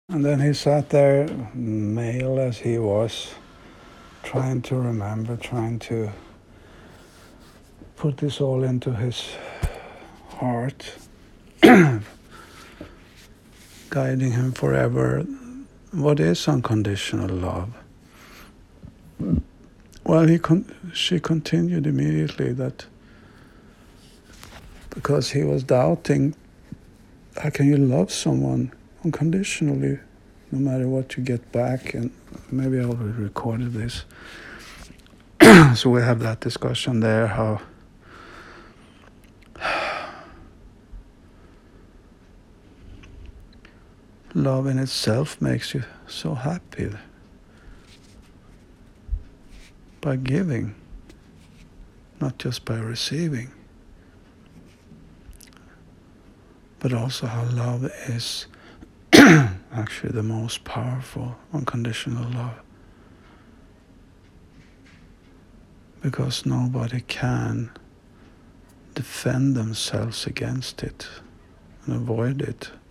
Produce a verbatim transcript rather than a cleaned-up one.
And then he sat there, male as he was, trying to remember, trying to put this all into his heart, guiding him forever. What is unconditional love? Well, he con- she continued immediately that because he was doubting, how can you love someone unconditionally, no matter what you get back? And maybe I already recorded this. So we have that discussion there, how love in itself makes you so happy by giving, not just by receiving, but also how love is actually the most powerful unconditional love, because nobody can defend themselves against it and avoid it.